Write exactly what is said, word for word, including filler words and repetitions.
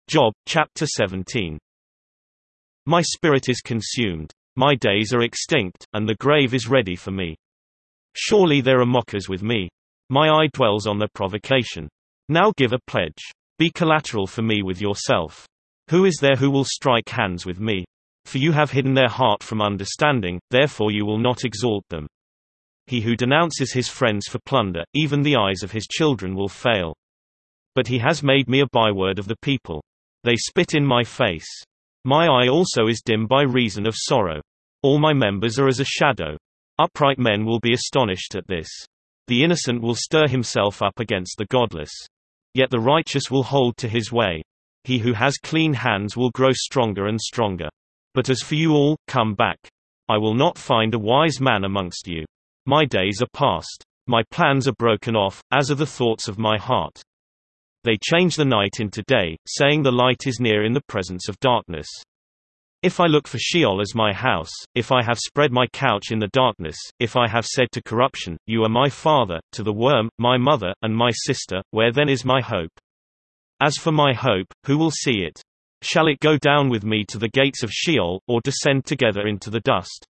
Job, chapter seventeen. My spirit is consumed. My days are extinct, and the grave is ready for me. Surely there are mockers with me. My eye dwells on their provocation. Now give a pledge. Be collateral for me with yourself. Who is there who will strike hands with me? For you have hidden their heart from understanding, therefore you will not exalt them. He who denounces his friends for plunder, even the eyes of his children will fail. But he has made me a byword of the people. They spit in my face. My eye also is dim by reason of sorrow. All my members are as a shadow. Upright men will be astonished at this. The innocent will stir himself up against the godless. Yet the righteous will hold to his way. He who has clean hands will grow stronger and stronger. But as for you all, come back. I will not find a wise man amongst you. My days are past. My plans are broken off, as are the thoughts of my heart. They change the night into day, saying the light is near in the presence of darkness. If I look for Sheol as my house, if I have spread my couch in the darkness, if I have said to corruption, you are my father, to the worm, my mother, and my sister, where then is my hope? As for my hope, who will see it? Shall it go down with me to the gates of Sheol, or descend together into the dust?